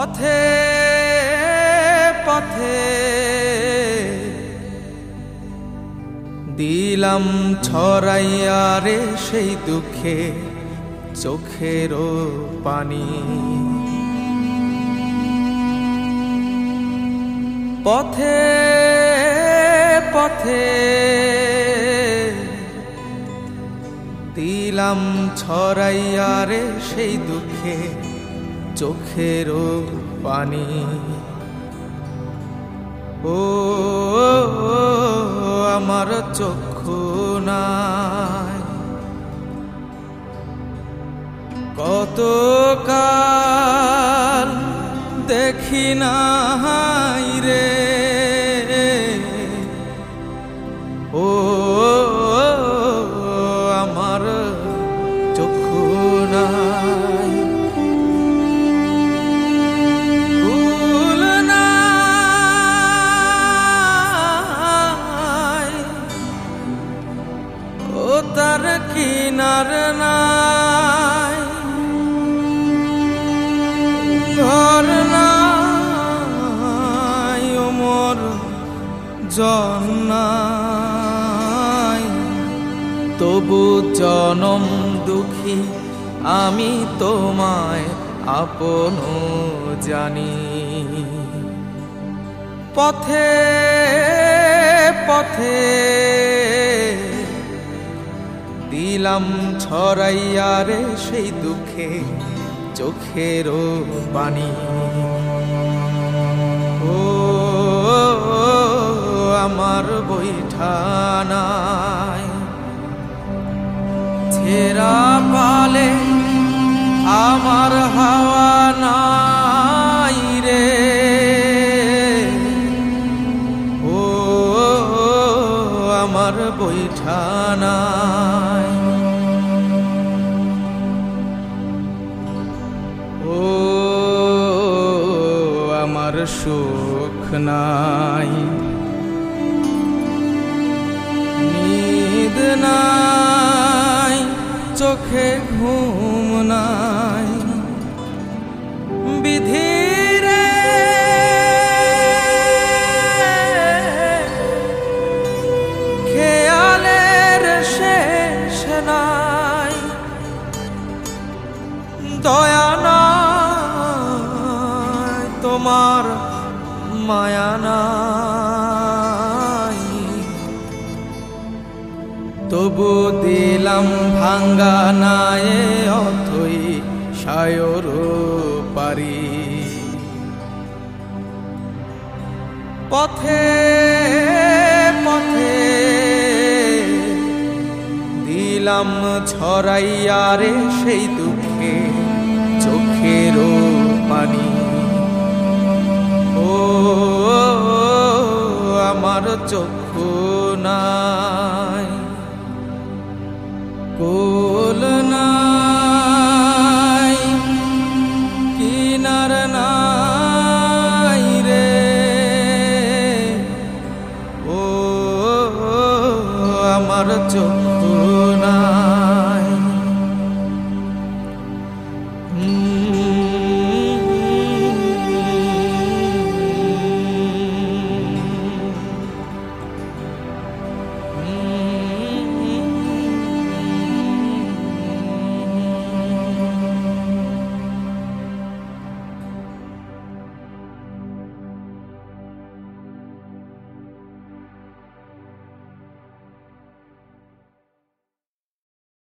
পথে পথে দিলাম ছড়াইয়া রে সেই দুঃখে চোখেরও পানি। পথে পথে দিলাম ছড়াইয়া রে সেই দুঃখে চোখেরও পানি। ও আমার চক্ষু নাই, কতকাল দেখি নাই রে। ও আমার চক্ষু নাই, ফুল নাই, ও তার কিনার নাই, ঘর নাই, ও মোর জন নাই। তবু জনম দুঃখী আমি তোমায় আপন জানি। পথে পথে দিলাম ছড়াইয়া রে সেই দুঃখে চোখেরও পানি। ও আমার বৈঠানায় ছেঁড়া পালে আমার হাওয়া নাই রে। ও আমার বৈঠানায়, ও আমার সুখ নাই, নিদ নাই, চোখে ঘুম নাই। বিধিরে খেয়ালের শেষ নাই, দয়া নাই, তোমার মায়া নাই। তবু দিলাম ভাঙ্গা নাই অথই সায়র পারি। পথে পথে দিলাম ছড়াইয়া রে সেই দুঃখে চোখেরও পানি। ও আমার চক্ষু নাই, কোল নাই, কিনার নাই রে। ও আমার চক্ষু